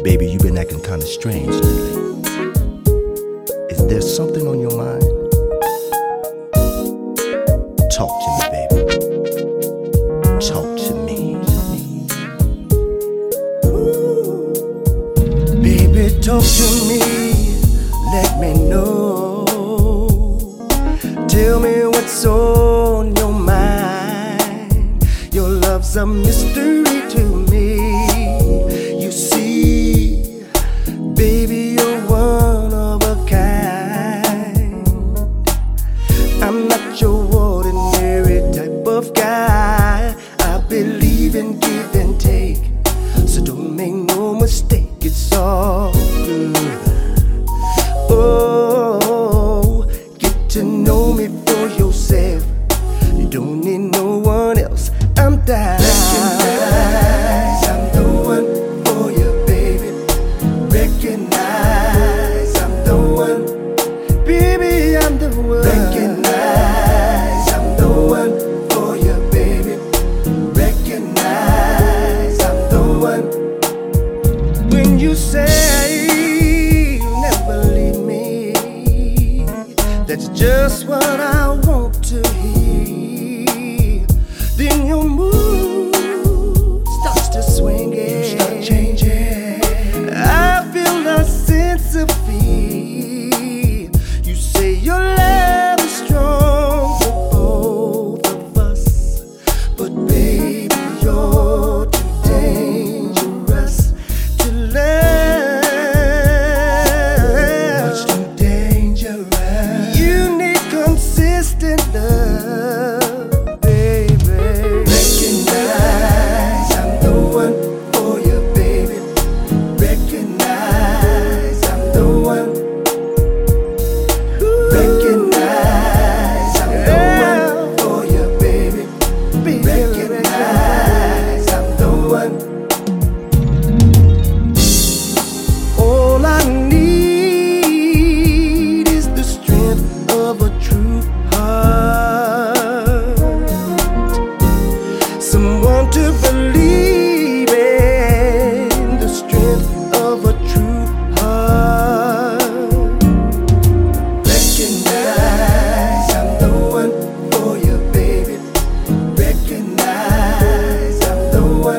Baby, you've been acting kinda strange lately. Is there something on your mind? Talk to me, baby. Talk to me. Baby, talk to me. Let me know. Tell me what's on your mind. Your love's a mystery to me. You see, baby, you're one of a kind. I'm not your ordinary type of guy. I believe in give and take, so don't make no mistake, it's all good. Oh, get to know me for yourself. You don't need no one else. I'm down. Recognize I'm the one for you, baby. Recognize I'm the one. Baby, I'm the one. Recognize I'm the one for you, baby. Recognize I'm the one. When you say you'll never leave me, that's just what I want to hear. Then your mood starts to swing, you start changing. I feel a sense of fear. You say your love is strong for both of us, but baby, you're too dangerous to love. Much too dangerous. You need consistent love, baby. Recognize I'm the one for you, baby. Recognize I'm the one. Recognize I'm the one for you, baby. Recognize I'm the one. All I need is the strength of a true heart, someone to believe in, the strength of a true heart. Recognize I'm the one for you, baby. Recognize I'm the one.